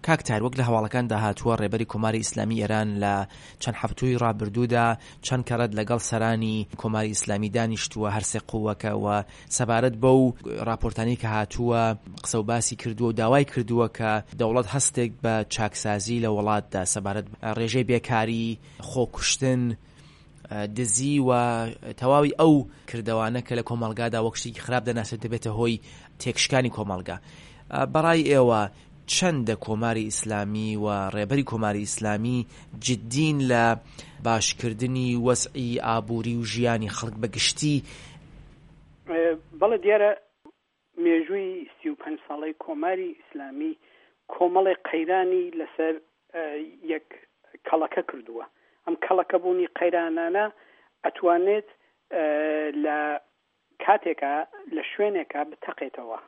کاکتار وەک لە هەواڵەکان داهاتووە ڕێبەری کۆماری ئیسلامی ئێران لە چەند هەفتووی ڕابردوودا چەند کەڕەت لەگەڵ سەرانی کۆماری ئیسلامی دانیشتووە هەرسێ قووەکە و سەبارەت بەو راپۆرتانی کە هاتووە قسە و باسی کردووە و داوای کردووە کە دەوڵەت هەستێک بە چاکسازی لە وڵاتدا سەبارەت ڕێژەی بێکاری خۆکوشتن دزی و تەواوی ئەو کردەوانە کە لە کۆمەڵگادا وەک شتێکی خراپ دەناسێت دەبێتە هۆی تێکشکانی کۆمەڵگا. بەڕای ئێوە چەندە کۆماری ئیسلامی و ڕێبەری کۆماری ئیسلامی جددین لە باشکردنی وەسعی ئابووری و ژیانی خەڵک بەگشتی؟ بەڵێ دیارە مێژووی 35 ساڵەی کۆماری ئیسلامی کۆمەڵی قەیرانی لەسەر یەک کەڵەکە کردووە. ئەم کەڵەکە بوونی قەیرانانە ئەتوانێت لە کاتێکە لە شوێنێکە بتەقێتەوە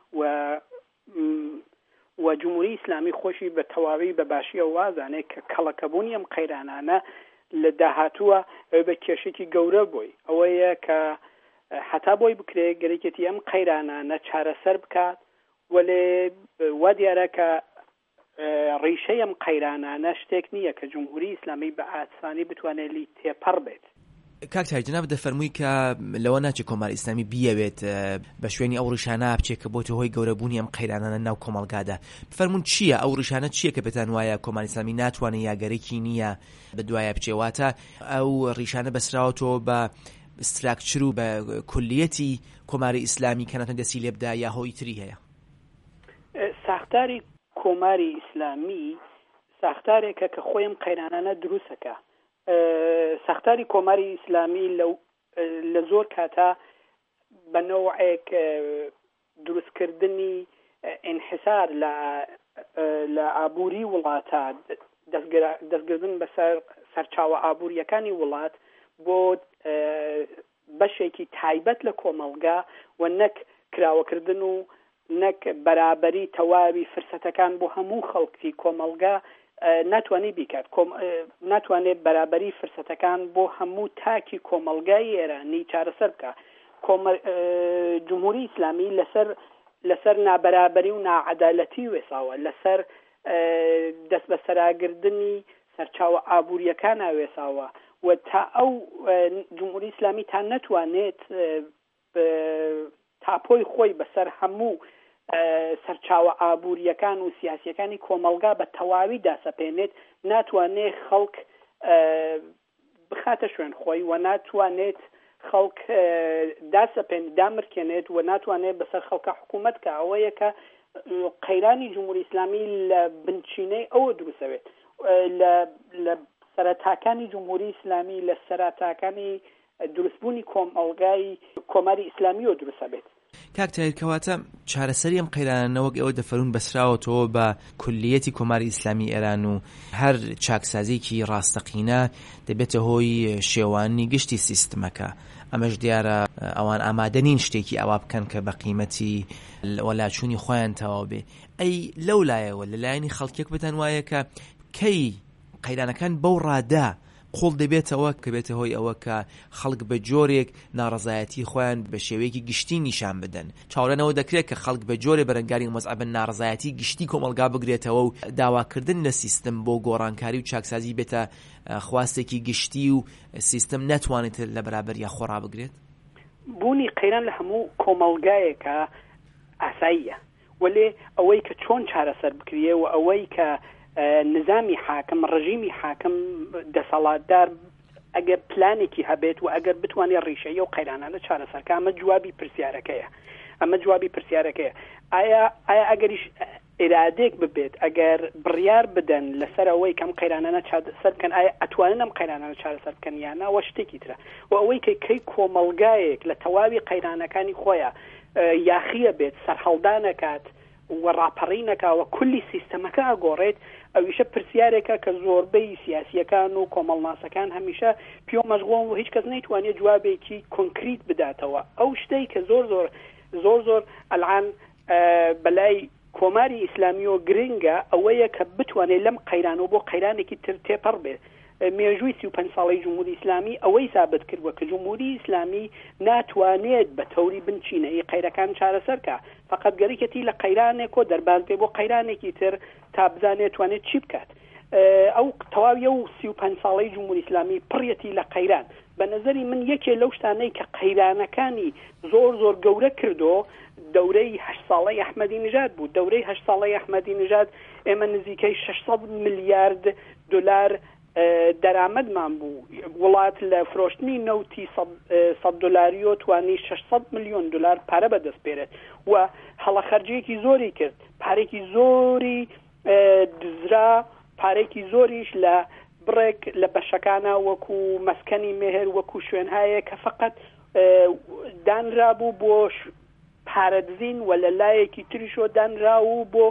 و جمهوری ئیسلامی خۆشی بە تەواوی بە باشی وازانێت کە کەڵەکەبوونی ئەم قەیرانانە لە داهاتووە بە کێشێکی گەورە بووی ئەوەیە کە حتا بۆی بکرێت گەرەکێتی ئەم قەیرانانە چارەسەر بکات وەلێ وا دیارە کە ڕیشەی ئەم قەیرانانە شتێک نییە کە جمهوری ئیسلامی بە ئاسانی بتوانێت لی تێپەڕ بێت. کاکتای جناب دەفەرمووی کە لەوە ناچێت کۆماری ئیسلامی بیەوێت بە شوێنی ئەو ڕیشانە بچێت کە بۆتە هۆی گەورەبوونی ئەم قەیرانانە ناو کۆمەڵگادا. بفەرمون چییە ئەو ڕیشانە چییە کە پێتان وایە کۆماری ئیسلامی ناتوانێت یاگەرێکی نییە بە دوایە بچێواتە ئەو ڕیشانە بەسراوەتەوە بە ستراکچر و بە کولیەتی کۆماری ئیسلامی کە ناتوان دەستی لێ بدا یا هۆی تری هەیە؟ ساختاری کۆماری ئیسلامی ساختارێکە کە خۆی ئەم قەیرانانە دروستەکە. ساختاری کۆماری ئیسلامی لە زۆر کاتا بە نەوعێک دروستکردنی انحسار لە ئابووری وڵاتە دەستگردن بەسەر سەرچاوە ئابووریەکانی وڵات بۆ بەشێکی تایبەت لە کۆمەڵگا و نەک کراوەکردن و نەک بەرابەری تەواوی فرسەتەکان بۆ هەموو خەڵکی کۆمەڵگا ناتوانێت بیکات. ناتوانێت بەرابەری فرسەتەکان بۆ هەموو تاکی کۆمەڵگای ئێرانی چارەسەر بکە. جمهوری ئیسلامی لەسەر نابەرابەری و ناعەدالەتی وێساوە، لەسەر دەست بە سەراگردنی سەرچاوە ئابووریەکان وێساوە و تا ئەو جمهوری ئیسلامی تا نەتوانێت تاپۆی خۆی بەسەر هەموو سەرچاوە ئابووریەکان و سیاسیەکانی کۆمەڵگا بە تەواوی داسەپێنێت، ناتوانێت خەڵک بخاتە شوێن خۆی و ناتوانێت خەڵک دامرکێنێت و ناتوانێت بەسەر خەڵکە حکوومەت کە ئەوەیە کە قەیرانی جمهوری ئیسلامی لە بنچینەی ئەوە دروستەوێت. لە سەرەتاکانی جمهوری ئیسلامی لە سەرەتاکانی دروستبوونی کۆمەڵگای کۆماری ئیسلامیەوە دروستە بێت. کاکتایل کەواتە چارەسەری ئەم قەیرانەوەک ئەوە دەفەرمون بەسراوەتەوە بە کولیەتی کۆماری ئیسلامی ئێران و هەر چاکسازیکی ڕاستەقینە دەبێتە هۆی شێوانی گشتی سیستمەکە. ئەمەش دیارە ئەوان ئامادەنین شتێکی ئەوا بکەن کە بە قیمەتی وەلاچوونی خۆیان تەواو بێ. ئەی لەو لایەوە لەلایەنی خەڵکێک بتان وایە کە کەی قەیرانەکان بەو ڕادا قوڵ دەبێتەوە کە بێتە هۆی ئەوە کە خەڵک بە جۆرێک ناڕەزایەتی خۆیان بە شێوەیەکی گشتی نیشان بدەن. چاوەڕێنەوە دەکرێت کە خەڵک بە جۆرێ بەرەنگاری مەزعەبن ناڕەزایەتی گشتی کۆمەڵگا بگرێتەوە و داواکردن لە سیستم بۆ گۆڕانکاری و چاکسازی بێتە خواستێکی گشتی و سیستم نەتوانێت لە بەرابەریە خۆڕا بگرێت. بوونی قەیران لە هەموو کۆمەڵگایەکە ئاساییە، وەلێ ئەوەی کە چۆن چارەسەر بکرێ و ئەوەی کە نظامی حاکم ڕژیمی حاکم دەسەڵاتدار ئەگەر پلانێکی هەبێت و ئەگەر بتوانێت ڕیشەیە و قەیرانانە چارەسەرکە ئەمە جوابی پرسیارەکەیە. ئایا ئەگەریش ئێرادێک ببێت ئەگەر بڕیار بدەن لەسەر ئەوەی کەم قەیرانانە چارەسەر بکەن ئایا ئەتوانن ئەم قەیرانانە چارەسەر بکەن یان ناوە شتێکی ترە و ئەوەی کەی کۆمەڵگایەک لە تەواوی قەیرانەکانی خۆیان یاخیە بێت سەرهەڵدانەکات و ڕاپەڕینەکە و کولی سیستەمەکە ئەگۆڕێت ئەویشە پرسیارێکە کە زۆربەی سیاسیەکان و کۆمەڵناسەکان هەمیشە پیۆ مەشغوڵن و هیچ کەس نەیتوانێت جوابێکی کۆنکریت بداتەوە. ئەو شتەی کە زۆر ئەلعان بەلای کۆماری ئیسلامی و گرنگە ئەوەیە کە بتوانێت لەم قەیرانەوە بۆ قەیرانێکی تر تێپەڕ بێت. مێژووی 35 ساڵی جمهوری ئیسلامی ئەوەی ثابت کردووە کە جمهوری ئیسلامی ناتوانێت بە تەوری بنچینەی قەیرەکان چارەسەرکە، فقط گەڕێکەتی لە قەیرانێک و دەرباز بێ بۆ قەیرانێکی تر تا بزانێت توانێت چی بکات. ئەو تەواویە و 35 ساڵی جمهوری ئیسلامی پڕیەتی لە قەیران. بە نظری من یەکێ لەو شتانەی کە قەیرانەکانی زۆر گەورە کردو دەورەی 8 ساڵەی ئەحمەدی نژاد بوو. دەورەی 8 ساڵەی ئەحمەدی نژاد ئێمە نزیکەی 600 میلیارد دلار دەرامەدمان بوو. وڵات لە فرۆشتنی نەوتی 100 دلاریۆ توانی 600 میلیۆن دلار پارە بەدەست بێرێت و هەڵە خەرجەیەکی زۆری کرد، پارێکی زۆری دزرا، پارێکی زۆریش لە بڕێک لە بەشەکانە وەکو مەسکەنی مێهر وەکو شوێنهایە کە فقط دانرابوو بۆ پارەدزین و لە لایەکی تریشۆ دانراو بۆ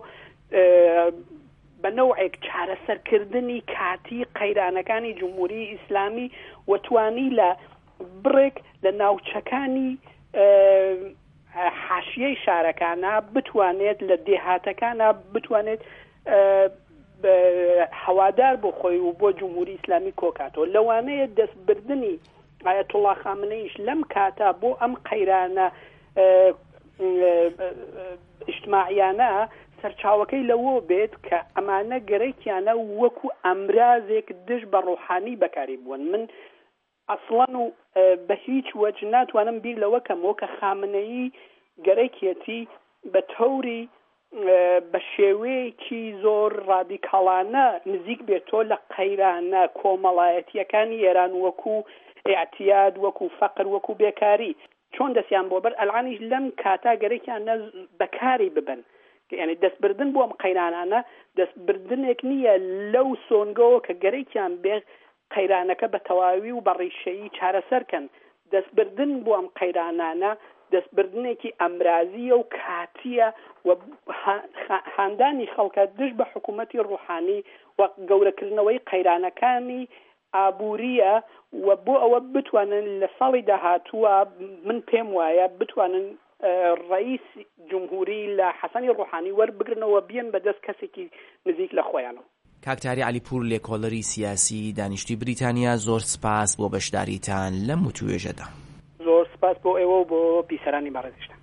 بە نەوعێک چارەسەرکردنی کاتی قەیرانەکانی جمهوری ئیسلامی و توانی لە بڕێک لە ناوچەکانی حاشیەی شارەکانە بتوانێت لە دێهاتەکانە بتوانێت هەوادار بۆ خۆی و بۆ جمهوری ئیسلامی کۆکاتەوە. لەوانەیە دەستبردنی ئایەتوڵا خامنەیش لەم کاتا بۆ ئەم قەیرانە ئیجتماعیانە سەرچاوەکەی لەوە بێت کە ئەمانە گەرەیکیانە وەکو ئەمرازێک دژ بە ڕۆحانی بەکاری بوون. من ئەسڵەن و بە هیچ وەجه ناتوانم بیر لەوە کەمەوە کە خامنەیی گەرەیکێتی بە تەوری بە شێوەیەکی زۆر ڕادیکاڵانە نزیک بێتۆ لە قەیرانە کۆمەڵایەتیەکانی ئێران وەکو ئاعتیاد، وەکو فەقر، وەکو بێکاری چۆن دەستیان بۆ بەر ئەلعانیش لەم کاتا گەرەیکیانە بەکاری ببن. یعنی دەستبردن بۆ ئەم قەیرانانە دەستبردنێک نییە لەو سۆنگەوە کە گەرەیکیان بێ قەیرانەکە بە تەواوی و بە ڕیشەیی چارەسەرکەن. دەستبردن بۆ ئەم قەیرانانە دەستبردنێکی ئەمرازیە و کاتیە و هاندانی خەڵکە دژ بە حکوومەتی ڕوحانی و گەورەکردنەوەی قەیرانەکانی ئابووریە و بۆ ئەوە بتوانن لە ساڵی داهاتووە من پێم وایە بتوانن ڕئیس جمهوری لە حەسەنی ڕوحانی وەربگرنەوە بیان بەدەست کەسێکی نزیک لە خۆیانەوە. کاکتاری علیپور لێکۆڵەری سیاسی دانیشتووی بریتانیا، زۆر سپاس بۆ بەشداریتان لەم وتوێژەدا. زۆر سپاس بۆ ئێوە و بۆ بیسەرانی بەڕێزیشتان.